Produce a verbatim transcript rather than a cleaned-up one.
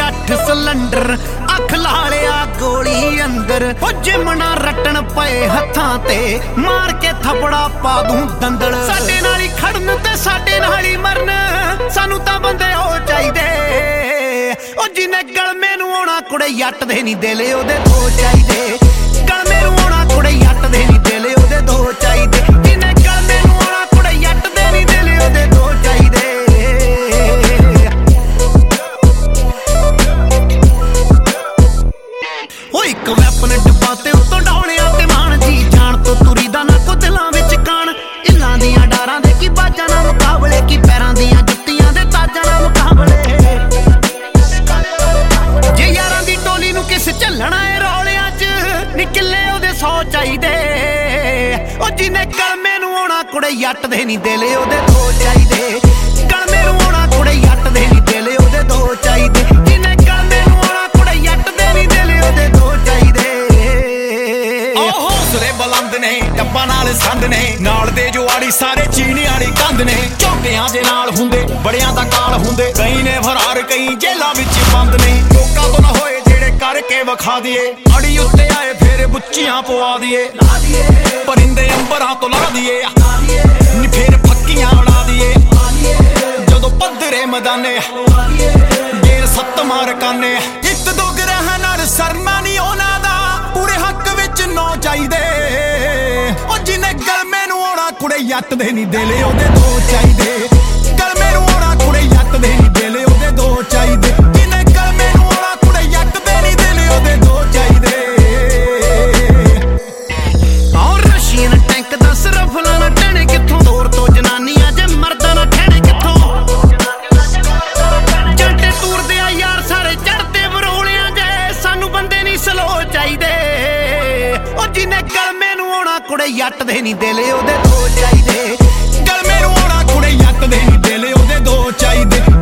अठ सिलेंडर अख लालिया गोली अंदर जिम ना रटन पे हत्थां ते मार के थपड़ा पा दूं दंदल साडे नाल ही खड़न ते साडे नाल ही मरन सानू तां बंदे हो चाहिदे ओ जिन्ने गलमे नूं आउणा कुड़े जट दे नी दिल ओदे दो चाहिदे गलमे नूं आउणा कुड़े जट दे नी दिल ओदे दो चाहिदे जिन्ने गलमे नूं आउणा कुड़े जट दे नी दिल ओदे दो चाहिदे एक वैपन डब्बा ते उत्तों डौणिया ते मान जी जान तो तुरी दा ना को दिलां विच कान इल्लां दियां डारां दे की बाजां नाल मुकाबले की पैरां दियां जुत्तियां दे ताजां नाल मुकाबले जे यारां दी टोली नूं किस झल्लणा ए रौलियां च निकले ओदे सौ चाहिदे ओ जिन्ने कलमे नूं आउणा कुड़े जट दे नी दिल ओदे दो चाहिदे कलमे नूं आउणा कुड़े जट दे नी दिल ओदे दो चाहिदे जिन्ने कलमे नूं आउणा कुड़े जट दे नी दिल ओदे दो बुलंद ने डब्बा नाल संद ने नाल दे जो आड़ी सारे चीनी आड़ी कंध ने झोटियां दे नाल हुंदे बड़ियां दा काल हुंदे कई ने फरार कई जेलां विच बंद ने लोकां तो ना होए जेड़े करके विखा दिए अड़ी उत्ते आए फिर बुच्चियां पवा दिए परिंदे अंबरां तो ला दिए नी फिर फक्कियां उड़ा दिए जदों पद्धरे मैदाने गेर सत्त मार काने इक दो ग्रह नाल सरना नी होना दा पूरे हक विच नौ चाहिदे ओ जिन्ने गलमे नूं आउणा कुड़े जट दे नी दिल ओदे दो चाहिदे गलमे नूं आउणा कुड़े जट दे नी दिल ओदे दो चाहिदे जिन्ने गलमे नूं आउणा कुड़े जट दे नी दिल ओदे दो चाहिदे और रशियन टैंक दस रफलां ना टहने कित्थों दौर तो जनानियां जे मर्दां ना ठहने कित्थों जंटे टूरदे आ यार सारे चढ़दे बरोलियां जे सानू बंदे नी स्लो चाहिदे ओ जिन्ने गलमे नूं आउणा कुड़े जट दे नी दिल ओदे दो चाहिदे गलमे नूं आउणा कुड़े जट दे नी दिल ओदे दो चाहिदे।